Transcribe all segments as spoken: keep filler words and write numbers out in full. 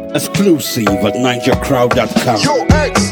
Exclusive at ninja crowd dot com. Yo, X.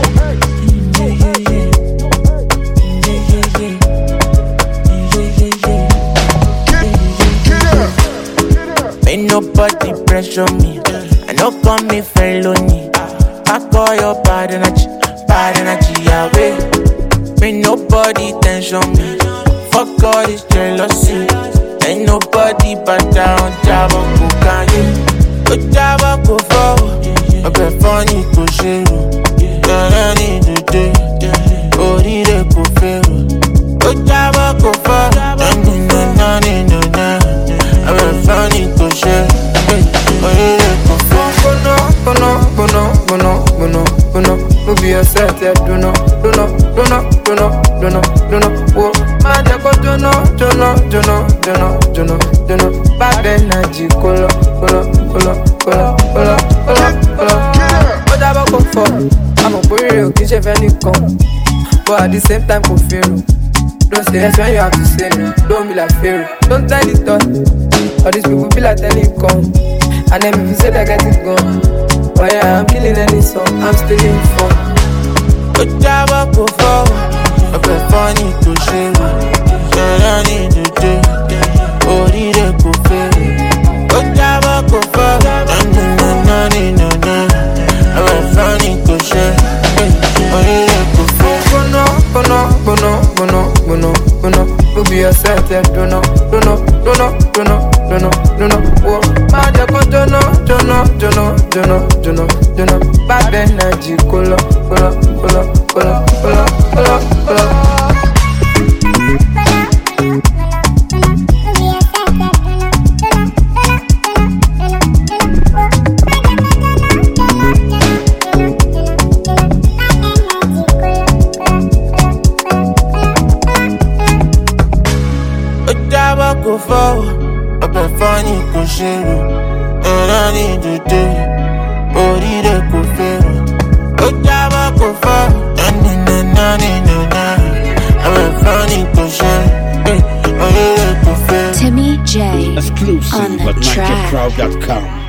Ain't nobody pressure me. I know call me felony. I call your bad energy, bad energy away. Ain't nobody tension me. Fuck all this jealousy. Ain't nobody better on Java go can you? Go Java go forward. I bet funny go share. Girl I need to day. Oh the day go fail. Go Java go forward. No no no no no. I bet funny go share. Oh the day go fail. Bono, bono, bono, bono, bono. No be yourself, yeah. Do no, do no, do no, do no, do no, do no. Whoa, man, I go do no, do no, do no, do no, do no, do no. Bad energy, cola, cola, cola, cola, cola, cola, cola. What I go for? I'm a boy, you can't have any come. But at the same time, go fear. Don't say yes when you have to say no. Don't be like Pharaoh. Don't tell it all. All these people be like telecom. And then if you say that get it gone. But yeah, I'm killing any song. I'm still in fun. Go Java go forward. I bet funny to share. Girl I need to day. Oh the day go fail. Go Java go forward. No no no no no. I bet funny to share. Oh the day go fail. Bono, bono, bono, bono, bono, bono. You be yourself, yeah. Do no, do no, do no, do no, do no, do no. Whoa, man, I go do no, do no, do no, do no, do no, do no. Bad energy, cola, cola, cola, cola, cola, cola, cola. Go forward, I bet funny go share. And I need to day. Oh, the day go fail. Go Java go forward. And then, then, then, then, then. I bet funny go share. Oh, the day go fail. Timmy J Exclusive on the at ninja track. crowd dot com.